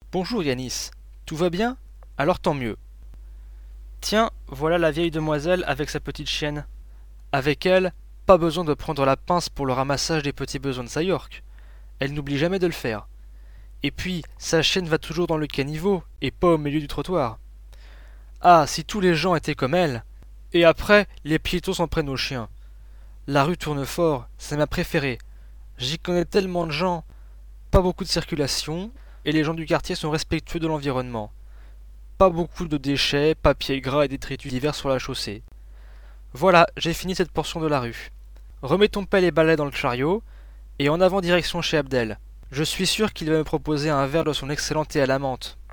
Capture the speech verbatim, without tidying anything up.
Bonjour Yanis, tout va bien? Alors tant mieux. Tiens, voilà la vieille demoiselle avec sa petite chienne. Avec elle, pas besoin de prendre la pince pour le ramassage des petits besoins de sa York. Elle n'oublie jamais de le faire. Et puis, sa chienne va toujours dans le caniveau, et pas au milieu du trottoir. Ah, si tous les gens étaient comme elle. Et après, les piétons s'en prennent aux chiens. La rue Tournefort, c'est ma préférée. J'y connais tellement de gens, pas beaucoup de circulation, et les gens du quartier sont respectueux de l'environnement. Pas beaucoup de déchets, papier gras et détritus divers sur la chaussée. Voilà, j'ai fini cette portion de la rue. Remets ton pelle et balai dans le chariot, et en avant direction chez Abdel. Je suis sûr qu'il va me proposer un verre de son excellent thé à la menthe.